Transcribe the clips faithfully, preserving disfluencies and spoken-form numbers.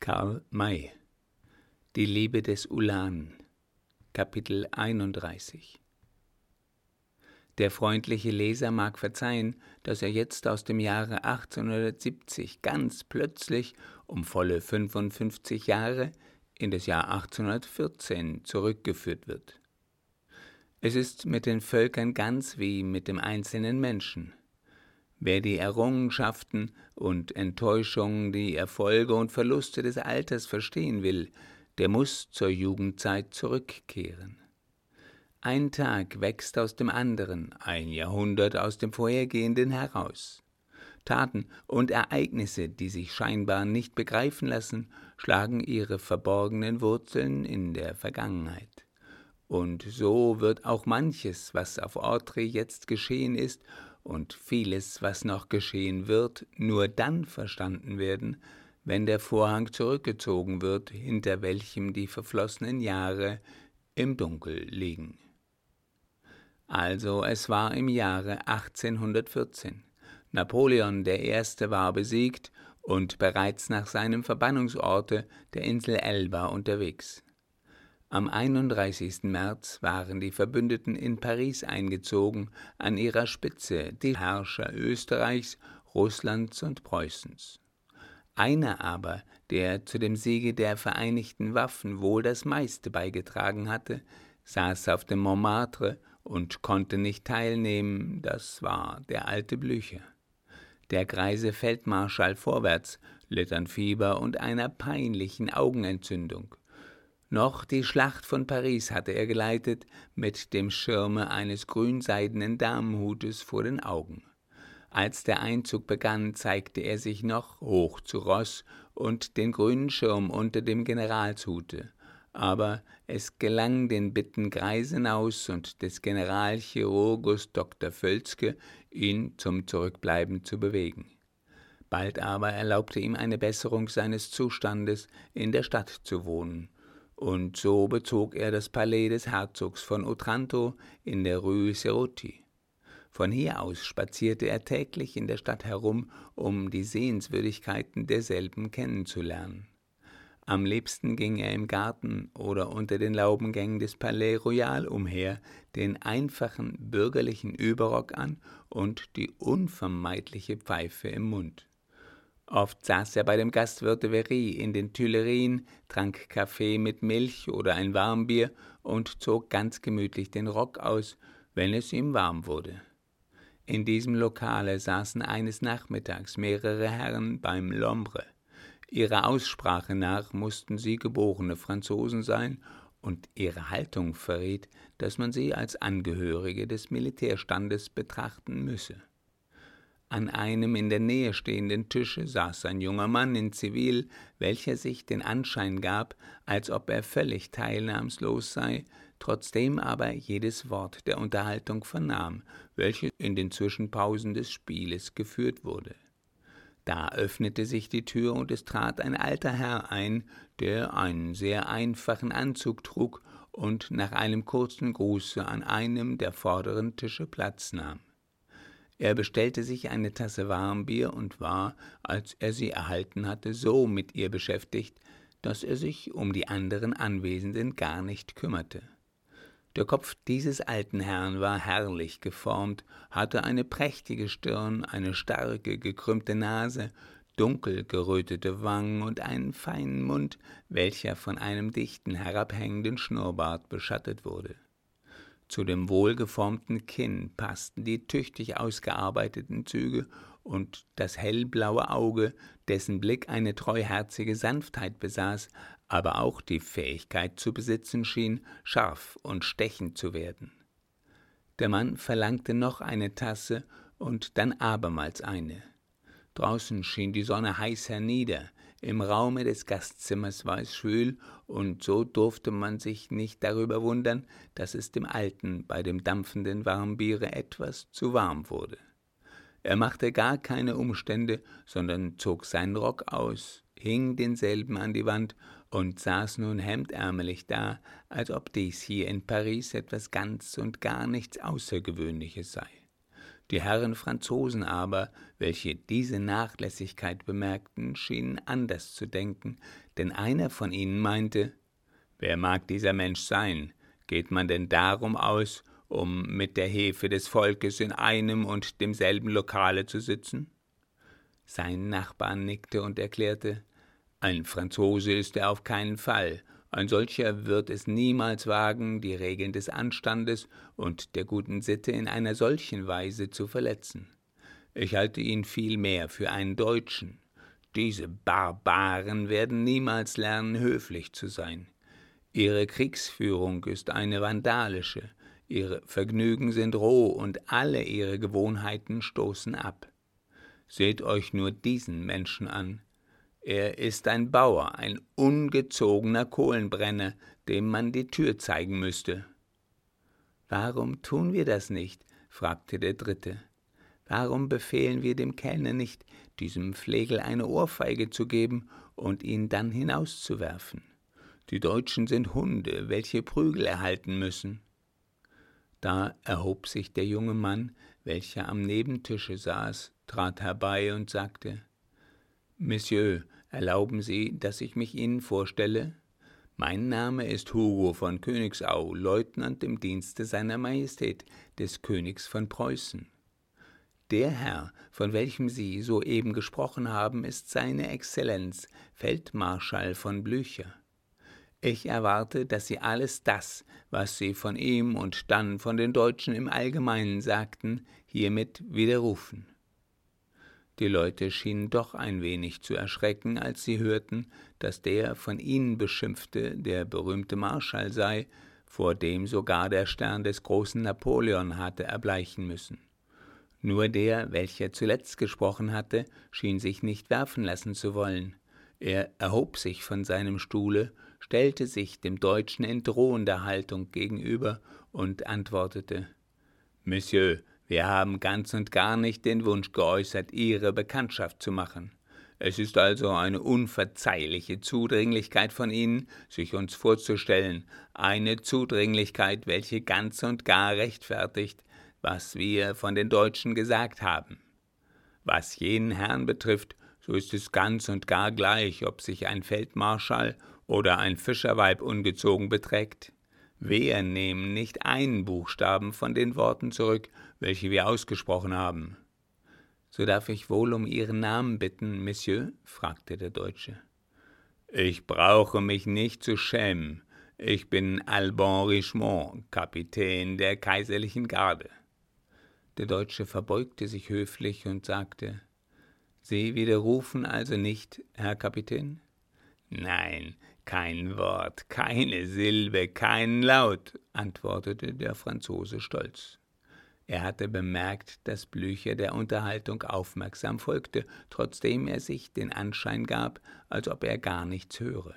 Karl May. Die Liebe des Ulan, Kapitel einunddreißig. Der freundliche Leser mag verzeihen, dass er jetzt aus dem Jahre achtzehnhundertsiebzig ganz plötzlich um volle fünfundfünfzig Jahre in das Jahr achtzehnhundertvierzehn zurückgeführt wird. Es ist mit den Völkern ganz wie mit dem einzelnen Menschen. Wer die Errungenschaften und Enttäuschungen, die Erfolge und Verluste des Alters verstehen will, der muss zur Jugendzeit zurückkehren. Ein Tag wächst aus dem anderen, ein Jahrhundert aus dem vorhergehenden heraus. Taten und Ereignisse, die sich scheinbar nicht begreifen lassen, schlagen ihre verborgenen Wurzeln in der Vergangenheit. Und so wird auch manches, was auf Ortri jetzt geschehen ist, und vieles, was noch geschehen wird, nur dann verstanden werden, wenn der Vorhang zurückgezogen wird, hinter welchem die verflossenen Jahre im Dunkel liegen. Also, es war im Jahre achtzehnhundertvierzehn. Napoleon der Erste war besiegt und bereits nach seinem Verbannungsorte, der Insel Elba, unterwegs. Am einunddreißigsten März waren die Verbündeten in Paris eingezogen, an ihrer Spitze die Herrscher Österreichs, Russlands und Preußens. Einer aber, der zu dem Siege der vereinigten Waffen wohl das meiste beigetragen hatte, saß auf dem Montmartre und konnte nicht teilnehmen, das war der alte Blücher. Der greise Feldmarschall Vorwärts litt an Fieber und einer peinlichen Augenentzündung. Noch die Schlacht von Paris hatte er geleitet, mit dem Schirme eines grünseidenen Damenhutes vor den Augen. Als der Einzug begann, zeigte er sich noch hoch zu Ross und den grünen Schirm unter dem Generalshute. Aber es gelang den Bitten Greisenaus und des Generalchirurgus Doktor Völzke, ihn zum Zurückbleiben zu bewegen. Bald aber erlaubte ihm eine Besserung seines Zustandes, in der Stadt zu wohnen. Und so bezog er das Palais des Herzogs von Otranto in der Rue Cerutti. Von hier aus spazierte er täglich in der Stadt herum, um die Sehenswürdigkeiten derselben kennenzulernen. Am liebsten ging er im Garten oder unter den Laubengängen des Palais Royal umher, den einfachen bürgerlichen Überrock an und die unvermeidliche Pfeife im Mund. Oft saß er bei dem Gastwirt de Very in den Tuilerien, trank Kaffee mit Milch oder ein Warmbier und zog ganz gemütlich den Rock aus, wenn es ihm warm wurde. In diesem Lokale saßen eines Nachmittags mehrere Herren beim L'Ombre. Ihrer Aussprache nach mussten sie geborene Franzosen sein, und ihre Haltung verriet, dass man sie als Angehörige des Militärstandes betrachten müsse. An einem in der Nähe stehenden Tische saß ein junger Mann in Zivil, welcher sich den Anschein gab, als ob er völlig teilnahmslos sei, trotzdem aber jedes Wort der Unterhaltung vernahm, welche in den Zwischenpausen des Spieles geführt wurde. Da öffnete sich die Tür und es trat ein alter Herr ein, der einen sehr einfachen Anzug trug und nach einem kurzen Gruße an einem der vorderen Tische Platz nahm. Er bestellte sich eine Tasse Warmbier und war, als er sie erhalten hatte, so mit ihr beschäftigt, dass er sich um die anderen Anwesenden gar nicht kümmerte. Der Kopf dieses alten Herrn war herrlich geformt, hatte eine prächtige Stirn, eine starke, gekrümmte Nase, dunkel gerötete Wangen und einen feinen Mund, welcher von einem dichten, herabhängenden Schnurrbart beschattet wurde. Zu dem wohlgeformten Kinn passten die tüchtig ausgearbeiteten Züge und das hellblaue Auge, dessen Blick eine treuherzige Sanftheit besaß, aber auch die Fähigkeit zu besitzen schien, scharf und stechend zu werden. Der Mann verlangte noch eine Tasse und dann abermals eine. Draußen schien die Sonne heiß hernieder, im Raume des Gastzimmers war es schwül, und so durfte man sich nicht darüber wundern, dass es dem Alten bei dem dampfenden Warmbiere etwas zu warm wurde. Er machte gar keine Umstände, sondern zog seinen Rock aus, hing denselben an die Wand und saß nun hemdärmelig da, als ob dies hier in Paris etwas ganz und gar nichts Außergewöhnliches sei. Die Herren Franzosen aber, welche diese Nachlässigkeit bemerkten, schienen anders zu denken, denn einer von ihnen meinte: »Wer mag dieser Mensch sein? Geht man denn darum aus, um mit der Hefe des Volkes in einem und demselben Lokale zu sitzen?« Sein Nachbar nickte und erklärte: »Ein Franzose ist er auf keinen Fall. Ein solcher wird es niemals wagen, die Regeln des Anstandes und der guten Sitte in einer solchen Weise zu verletzen. Ich halte ihn vielmehr für einen Deutschen. Diese Barbaren werden niemals lernen, höflich zu sein. Ihre Kriegsführung ist eine vandalische, ihre Vergnügen sind roh und alle ihre Gewohnheiten stoßen ab. Seht euch nur diesen Menschen an. Er ist ein Bauer, ein ungezogener Kohlenbrenner, dem man die Tür zeigen müsste.« »Warum tun wir das nicht?« fragte der Dritte. »Warum befehlen wir dem Kellner nicht, diesem Flegel eine Ohrfeige zu geben und ihn dann hinauszuwerfen? Die Deutschen sind Hunde, welche Prügel erhalten müssen.« Da erhob sich der junge Mann, welcher am Nebentische saß, trat herbei und sagte: »Monsieur, erlauben Sie, dass ich mich Ihnen vorstelle? Mein Name ist Hugo von Königsau, Leutnant im Dienste seiner Majestät, des Königs von Preußen. Der Herr, von welchem Sie soeben gesprochen haben, ist seine Exzellenz, Feldmarschall von Blücher. Ich erwarte, dass Sie alles das, was Sie von ihm und dann von den Deutschen im Allgemeinen sagten, hiermit widerrufen.« Die Leute schienen doch ein wenig zu erschrecken, als sie hörten, dass der von ihnen Beschimpfte der berühmte Marschall sei, vor dem sogar der Stern des großen Napoleon hatte erbleichen müssen. Nur der, welcher zuletzt gesprochen hatte, schien sich nicht werfen lassen zu wollen. Er erhob sich von seinem Stuhle, stellte sich dem Deutschen in drohender Haltung gegenüber und antwortete: »Monsieur, wir haben ganz und gar nicht den Wunsch geäußert, Ihre Bekanntschaft zu machen. Es ist also eine unverzeihliche Zudringlichkeit von Ihnen, sich uns vorzustellen, eine Zudringlichkeit, welche ganz und gar rechtfertigt, was wir von den Deutschen gesagt haben. Was jenen Herrn betrifft, so ist es ganz und gar gleich, ob sich ein Feldmarschall oder ein Fischerweib ungezogen beträgt. Wir nehmen nicht einen Buchstaben von den Worten zurück, welche wir ausgesprochen haben.« »So darf ich wohl um Ihren Namen bitten, Monsieur?« fragte der Deutsche. »Ich brauche mich nicht zu schämen. Ich bin Alban Richemont, Kapitän der kaiserlichen Garde.« Der Deutsche verbeugte sich höflich und sagte: »Sie widerrufen also nicht, Herr Kapitän?« »Nein, kein Wort, keine Silbe, kein Laut«, antwortete der Franzose stolz. Er hatte bemerkt, dass Blücher der Unterhaltung aufmerksam folgte, trotzdem er sich den Anschein gab, als ob er gar nichts höre.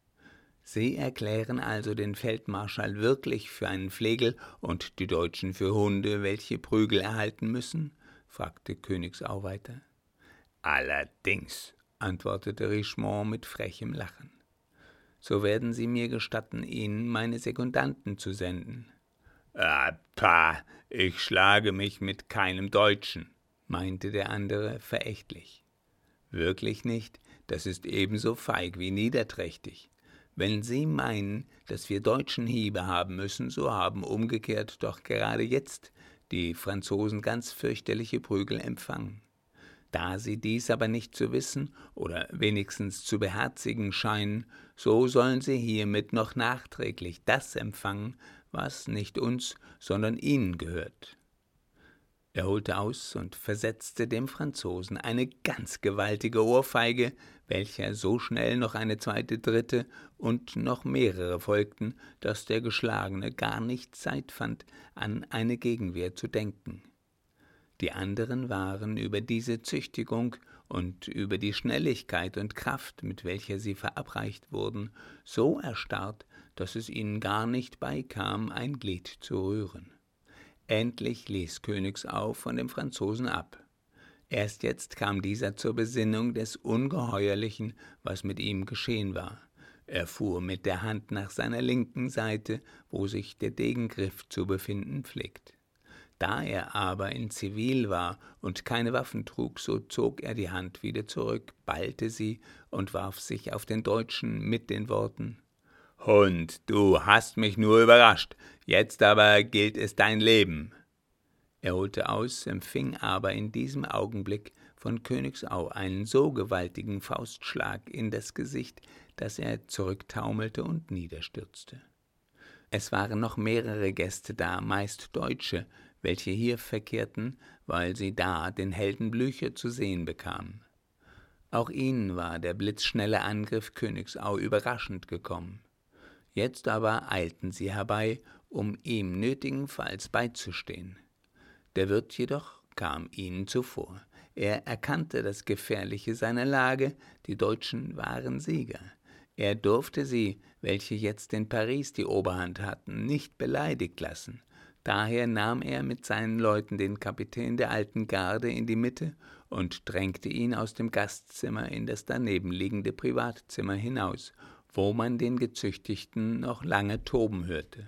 »Sie erklären also den Feldmarschall wirklich für einen Flegel und die Deutschen für Hunde, welche Prügel erhalten müssen?« fragte Königsau weiter. »Allerdings«, antwortete Richemont mit frechem Lachen. »So werden Sie mir gestatten, Ihnen meine Sekundanten zu senden.« »Ah, pah, ich schlage mich mit keinem Deutschen«, meinte der andere verächtlich. »Wirklich nicht? Das ist ebenso feig wie niederträchtig. Wenn Sie meinen, dass wir Deutschen Hiebe haben müssen, so haben umgekehrt doch gerade jetzt die Franzosen ganz fürchterliche Prügel empfangen. Da sie dies aber nicht zu wissen oder wenigstens zu beherzigen scheinen, so sollen sie hiermit noch nachträglich das empfangen, was nicht uns, sondern ihnen gehört.« Er holte aus und versetzte dem Franzosen eine ganz gewaltige Ohrfeige, welcher so schnell noch eine zweite, dritte und noch mehrere folgten, dass der Geschlagene gar nicht Zeit fand, an eine Gegenwehr zu denken. Die anderen waren über diese Züchtigung und über die Schnelligkeit und Kraft, mit welcher sie verabreicht wurden, so erstarrt, dass es ihnen gar nicht beikam, ein Glied zu rühren. Endlich ließ Königsau von dem Franzosen ab. Erst jetzt kam dieser zur Besinnung des Ungeheuerlichen, was mit ihm geschehen war. Er fuhr mit der Hand nach seiner linken Seite, wo sich der Degengriff zu befinden pflegt. Da er aber in Zivil war und keine Waffen trug, so zog er die Hand wieder zurück, ballte sie und warf sich auf den Deutschen mit den Worten: »Hund, du hast mich nur überrascht, jetzt aber gilt es dein Leben.« Er holte aus, empfing aber in diesem Augenblick von Königsau einen so gewaltigen Faustschlag in das Gesicht, dass er zurücktaumelte und niederstürzte. Es waren noch mehrere Gäste da, meist Deutsche, welche hier verkehrten, weil sie da den Helden Blücher zu sehen bekamen. Auch ihnen war der blitzschnelle Angriff Königsau überraschend gekommen. Jetzt aber eilten sie herbei, um ihm nötigenfalls beizustehen. Der Wirt jedoch kam ihnen zuvor. Er erkannte das Gefährliche seiner Lage, die Deutschen waren Sieger. Er durfte sie, welche jetzt in Paris die Oberhand hatten, nicht beleidigt lassen. Daher nahm er mit seinen Leuten den Kapitän der alten Garde in die Mitte und drängte ihn aus dem Gastzimmer in das daneben liegende Privatzimmer hinaus, wo man den Gezüchtigten noch lange toben hörte.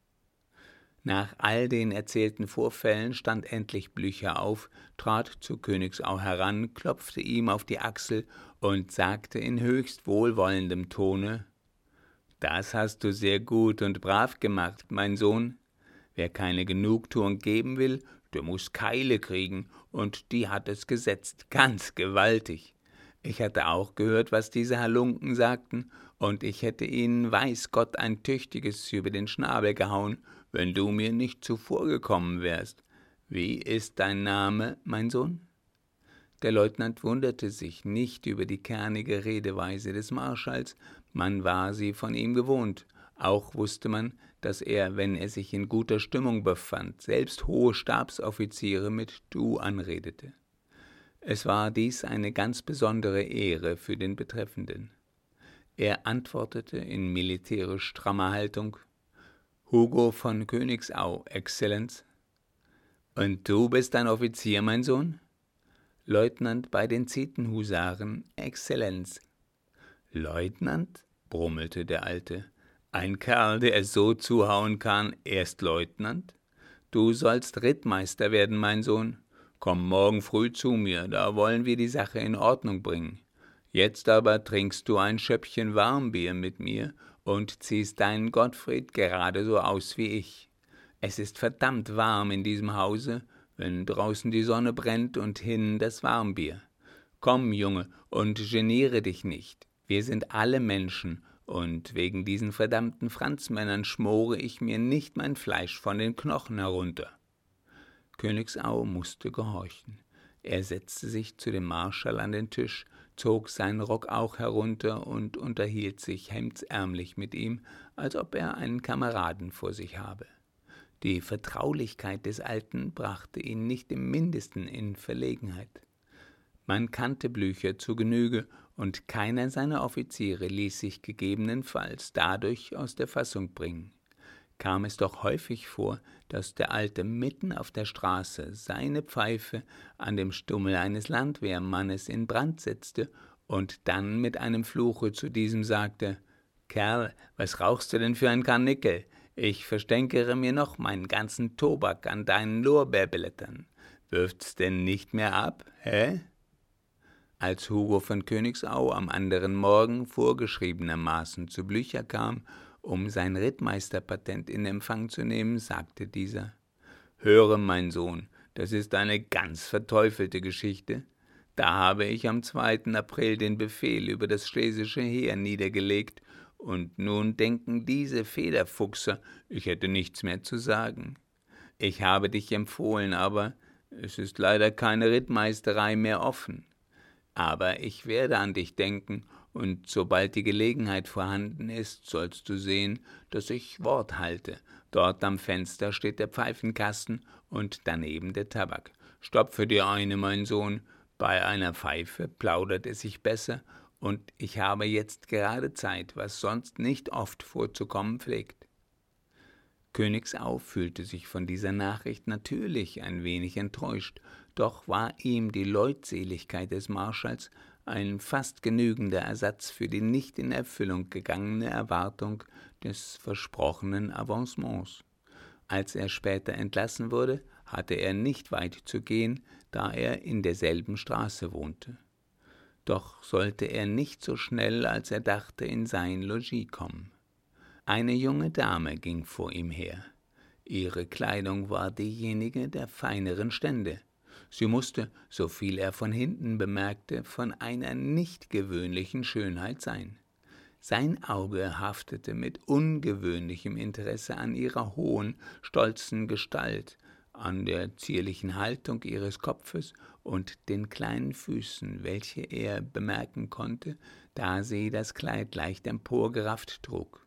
Nach all den erzählten Vorfällen stand endlich Blücher auf, trat zu Königsau heran, klopfte ihm auf die Achsel und sagte in höchst wohlwollendem Tone: »Das hast du sehr gut und brav gemacht, mein Sohn. Wer keine Genugtuung geben will, der muß Keile kriegen, und die hat es gesetzt, ganz gewaltig. Ich hatte auch gehört, was diese Halunken sagten, und ich hätte ihnen, weiß Gott, ein tüchtiges über den Schnabel gehauen, wenn du mir nicht zuvorgekommen wärst. Wie ist dein Name, mein Sohn?« Der Leutnant wunderte sich nicht über die kernige Redeweise des Marschalls, man war sie von ihm gewohnt. Auch wusste man, dass er, wenn er sich in guter Stimmung befand, selbst hohe Stabsoffiziere mit »du« anredete. Es war dies eine ganz besondere Ehre für den Betreffenden. Er antwortete in militärisch strammer Haltung: »Hugo von Königsau, Exzellenz.« »Und du bist ein Offizier, mein Sohn?« »Leutnant bei den Zetenhusaren, Exzellenz.« »Leutnant?«, brummelte der Alte. »Ein Kerl, der es so zuhauen kann, erst Leutnant? Du sollst Rittmeister werden, mein Sohn. Komm morgen früh zu mir, da wollen wir die Sache in Ordnung bringen. Jetzt aber trinkst du ein Schöppchen Warmbier mit mir und ziehst deinen Gottfried gerade so aus wie ich. Es ist verdammt warm in diesem Hause, wenn draußen die Sonne brennt und hinnen das Warmbier. Komm, Junge, und geniere dich nicht. Wir sind alle Menschen, und wegen diesen verdammten Franzmännern schmore ich mir nicht mein Fleisch von den Knochen herunter.« Königsau musste gehorchen. Er setzte sich zu dem Marschall an den Tisch, zog seinen Rock auch herunter und unterhielt sich hemdsärmlich mit ihm, als ob er einen Kameraden vor sich habe. Die Vertraulichkeit des Alten brachte ihn nicht im Mindesten in Verlegenheit. Man kannte Blücher zu Genüge, und keiner seiner Offiziere ließ sich gegebenenfalls dadurch aus der Fassung bringen. Kam es doch häufig vor, dass der Alte mitten auf der Straße seine Pfeife an dem Stummel eines Landwehrmannes in Brand setzte und dann mit einem Fluche zu diesem sagte: »Kerl, was rauchst du denn für ein Karnickel? Ich verstänkere mir noch meinen ganzen Tobak an deinen Lorbeerblättern. Wirft's denn nicht mehr ab, hä?« Als Hugo von Königsau am anderen Morgen vorgeschriebenermaßen zu Blücher kam, um sein Rittmeisterpatent in Empfang zu nehmen, sagte dieser: »Höre, mein Sohn, das ist eine ganz verteufelte Geschichte. Da habe ich am zweiten April den Befehl über das schlesische Heer niedergelegt, und nun denken diese Federfuchser, ich hätte nichts mehr zu sagen. Ich habe dich empfohlen, aber es ist leider keine Rittmeisterei mehr offen. Aber ich werde an dich denken, und sobald die Gelegenheit vorhanden ist, sollst du sehen, dass ich Wort halte. Dort am Fenster steht der Pfeifenkasten und daneben der Tabak. Stopfe dir eine, mein Sohn. Bei einer Pfeife plaudert es sich besser, und ich habe jetzt gerade Zeit, was sonst nicht oft vorzukommen pflegt.« Königsau fühlte sich von dieser Nachricht natürlich ein wenig enttäuscht, doch war ihm die Leutseligkeit des Marschalls ein fast genügender Ersatz für die nicht in Erfüllung gegangene Erwartung des versprochenen Avancements. Als er später entlassen wurde, hatte er nicht weit zu gehen, da er in derselben Straße wohnte. Doch sollte er nicht so schnell, als er dachte, in sein Logis kommen. Eine junge Dame ging vor ihm her. Ihre Kleidung war diejenige der feineren Stände. Sie musste, soviel er von hinten bemerkte, von einer nicht gewöhnlichen Schönheit sein. Sein Auge haftete mit ungewöhnlichem Interesse an ihrer hohen, stolzen Gestalt, an der zierlichen Haltung ihres Kopfes und den kleinen Füßen, welche er bemerken konnte, da sie das Kleid leicht emporgerafft trug.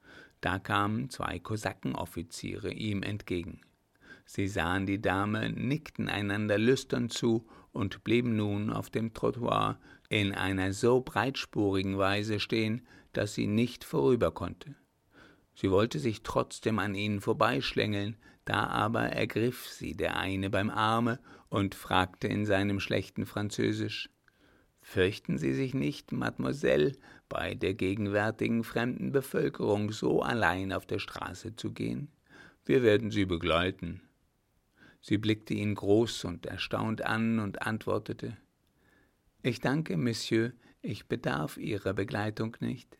Da kamen zwei Kosakenoffiziere ihm entgegen. Sie sahen die Dame, nickten einander lüstern zu und blieben nun auf dem Trottoir in einer so breitspurigen Weise stehen, dass sie nicht vorüber konnte. Sie wollte sich trotzdem an ihnen vorbeischlängeln, da aber ergriff sie der eine beim Arme und fragte in seinem schlechten Französisch: »Fürchten Sie sich nicht, Mademoiselle, bei der gegenwärtigen fremden Bevölkerung so allein auf der Straße zu gehen? Wir werden Sie begleiten.« Sie blickte ihn groß und erstaunt an und antwortete: »Ich danke, Monsieur, ich bedarf Ihrer Begleitung nicht.«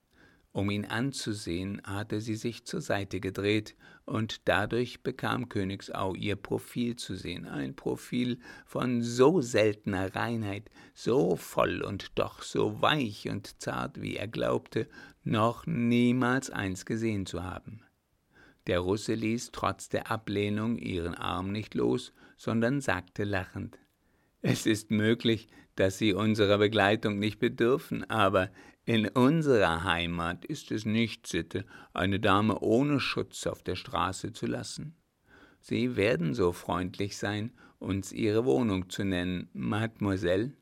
Um ihn anzusehen, hatte sie sich zur Seite gedreht, und dadurch bekam Königsau ihr Profil zu sehen, ein Profil von so seltener Reinheit, so voll und doch so weich und zart, wie er glaubte, noch niemals eins gesehen zu haben. Der Russe ließ trotz der Ablehnung ihren Arm nicht los, sondern sagte lachend: »Es ist möglich, dass Sie unserer Begleitung nicht bedürfen, aber in unserer Heimat ist es nicht Sitte, eine Dame ohne Schutz auf der Straße zu lassen. Sie werden so freundlich sein, uns Ihre Wohnung zu nennen, Mademoiselle.«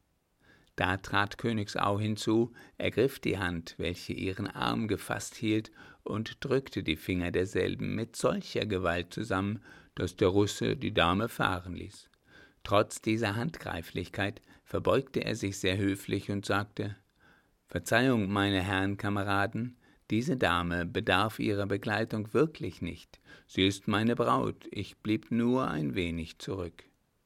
Da trat Königsau hinzu, ergriff die Hand, welche ihren Arm gefasst hielt, und drückte die Finger derselben mit solcher Gewalt zusammen, dass der Russe die Dame fahren ließ. Trotz dieser Handgreiflichkeit verbeugte er sich sehr höflich und sagte: »Verzeihung, meine Herren Kameraden, diese Dame bedarf Ihrer Begleitung wirklich nicht. Sie ist meine Braut, ich blieb nur ein wenig zurück.«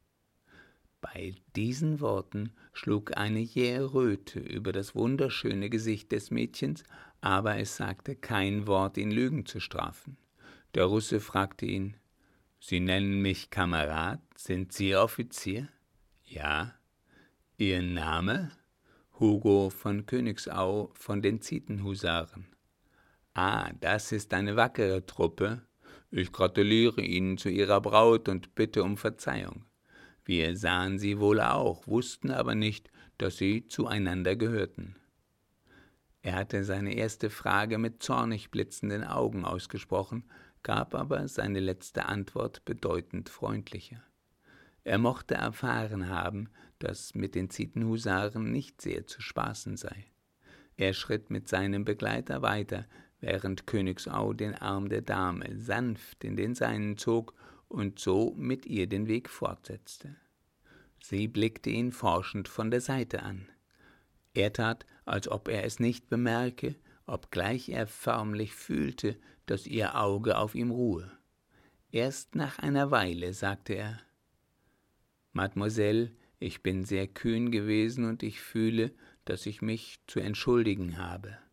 Bei diesen Worten schlug eine jähe Röte über das wunderschöne Gesicht des Mädchens, aber es sagte kein Wort, ihn Lügen zu strafen. Der Russe fragte ihn: »Sie nennen mich Kamerad, sind Sie Offizier?« »Ja.« »Ihr Name?« »Hugo von Königsau von den Zietenhusaren.« »Ah, das ist eine wackere Truppe. Ich gratuliere Ihnen zu Ihrer Braut und bitte um Verzeihung. Wir sahen sie wohl auch, wussten aber nicht, dass sie zueinander gehörten.« Er hatte seine erste Frage mit zornig blitzenden Augen ausgesprochen, gab aber seine letzte Antwort bedeutend freundlicher. Er mochte erfahren haben, dass mit den Zietenhusaren nicht sehr zu spaßen sei. Er schritt mit seinem Begleiter weiter, während Königsau den Arm der Dame sanft in den seinen zog und so mit ihr den Weg fortsetzte. Sie blickte ihn forschend von der Seite an. Er tat, als ob er es nicht bemerke, obgleich er förmlich fühlte, dass ihr Auge auf ihm ruhe. Erst nach einer Weile sagte er: »Mademoiselle, ich bin sehr kühn gewesen und ich fühle, dass ich mich zu entschuldigen habe.«